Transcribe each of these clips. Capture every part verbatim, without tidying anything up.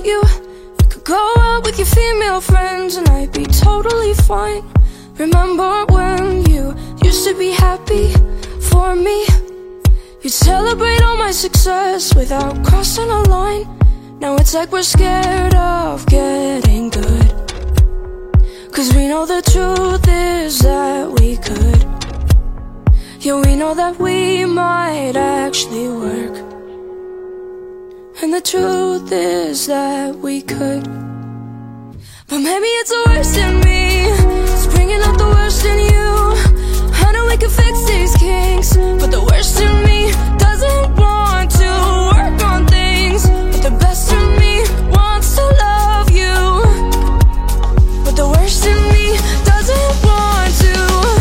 you. You could go out with your female friends and I'd be totally fine. Remember when you used to be happy for me? You'd celebrate all my success without crossing a line. Now it's like we're scared of getting good, 'cause we know the truth is that we could. Yeah, we know that we might actually work, and the truth is that we could. But maybe it's the worst in me, it's bringing out the worst in you. I know we can fix these kinks, but the worst in me doesn't want to work on things. But the best in me wants to love you, but the worst in me doesn't want to.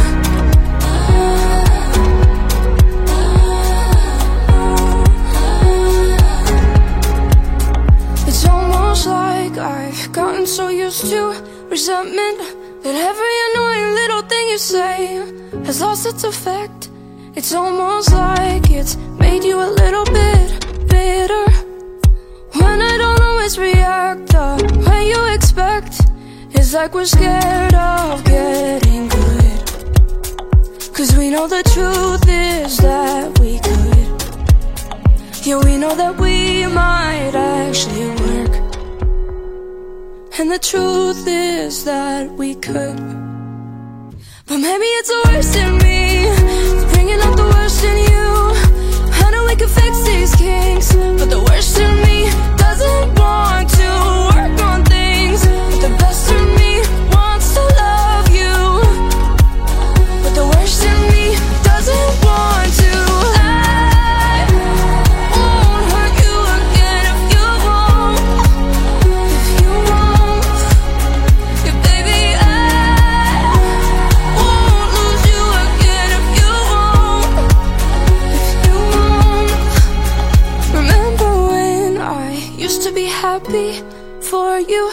It's almost like I've gotten so used to resentment that every annoying little thing you say has lost its effect. It's almost like it's made you a little bit bitter when I don't always react the way you expect. It's like we're scared of getting good, 'cause we know the truth is that we could. Yeah, we know that we might actually work, and the truth is that we could. But maybe it's the worst in me, it's bringing out the worst in you. I know we can fix these kinks, but the worst in me doesn't want to work on things. But the best in me wants to love you, but the worst in me doesn't want to. I won't hurt you again if you won't, if you won't. Yeah, baby, I won't lose you again if you won't, if you won't. Remember when I used to be happy for you?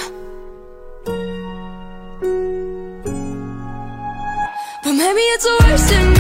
But maybe it's the worst in me,